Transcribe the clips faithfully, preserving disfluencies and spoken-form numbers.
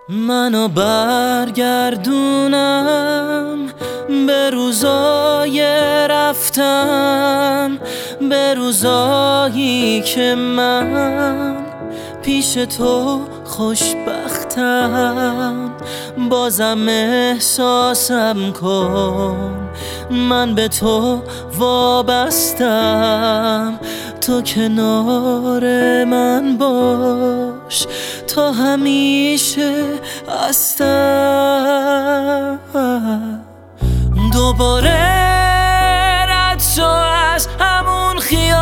منو برگردونم به روزای رفتم، به روزایی که من پیش تو خوشبختم. بازم احساسم کن من به تو وابستم، تو کنار من باش تا همیشه هستم. دوباره رد شو از همون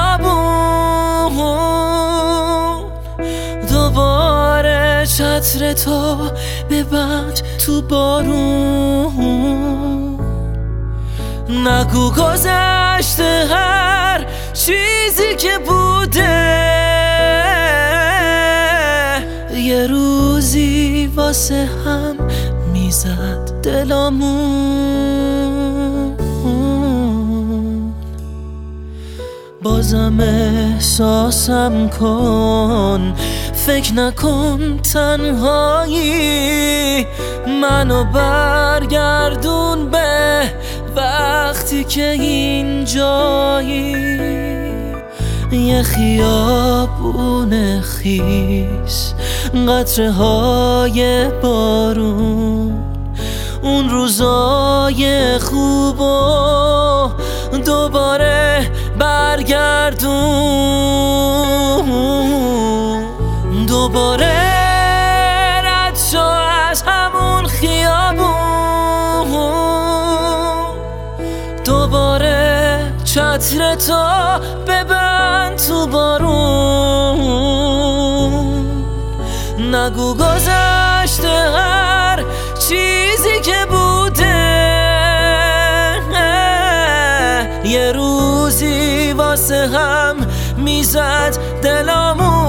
خیابون، دوباره چتر تو ببند تو بارون. نگو گذشته هر چیزی که بوده، یه روزی واسه هم میزد دلامون. بازم احساسم کن، فکر نکن تنهایی. منو برگردون به وقتی که اینجایی، یه خیابون خیس، قطره های بارون، اون روزای خوب و دوباره برگردون. دوباره رد شو از همون خیابون، دوباره چتر تو ببند تو بارون. نگو گذشته هر چیزی که بوده، یه روزی واسه هم میزد دلامون.